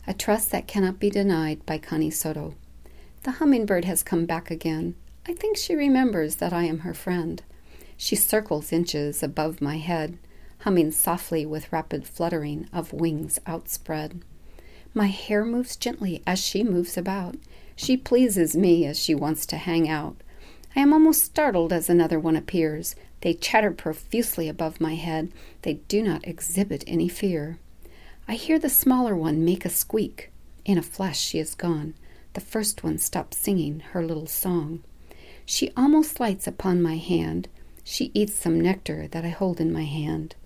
A trust that cannot be denied, by Connie Soto. The hummingbird has come back again. I think she remembers that I am her friend. She circles inches above my head, humming softly with rapid fluttering of wings outspread. My hair moves gently as she moves about. She pleases me as she wants to hang out. I am almost startled as another one appears. They chatter profusely above my head. They do not exhibit any fear. I hear the smaller one make a squeak. In a flash she is gone. The first one stops singing her little song. She almost lights upon my hand. She eats some nectar that I hold in my hand.